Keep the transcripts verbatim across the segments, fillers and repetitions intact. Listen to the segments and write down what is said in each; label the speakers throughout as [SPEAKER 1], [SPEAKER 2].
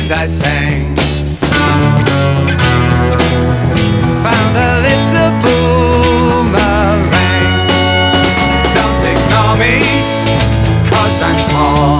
[SPEAKER 1] and I sang. Found a little boomerang. Don't ignore me, cause I'm small.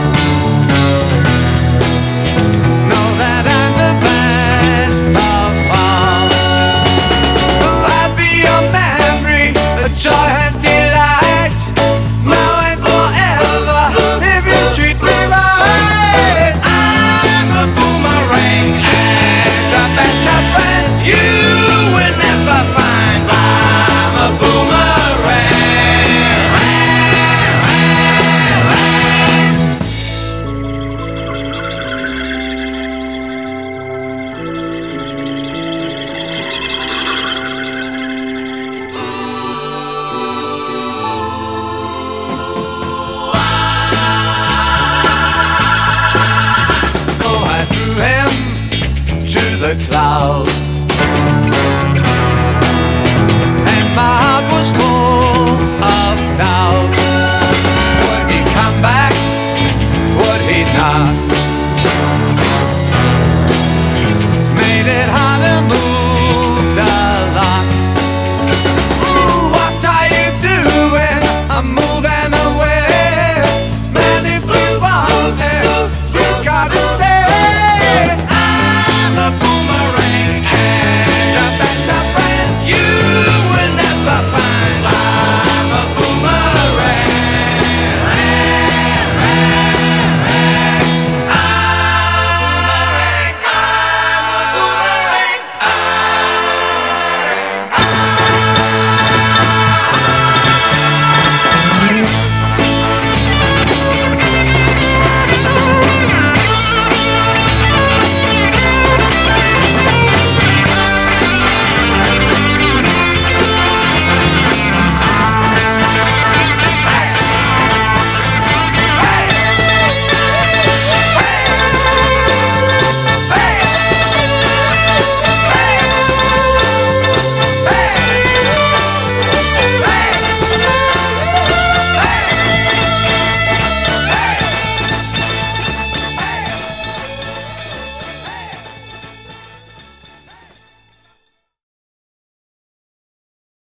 [SPEAKER 1] Know that I'm the best of all. Oh, I'll be your memory, a joy and delight, now and forever, if you treat me right. I'm a boomerang and a better friend you will never find. I'm a boomerang. So I threw him to the clouds.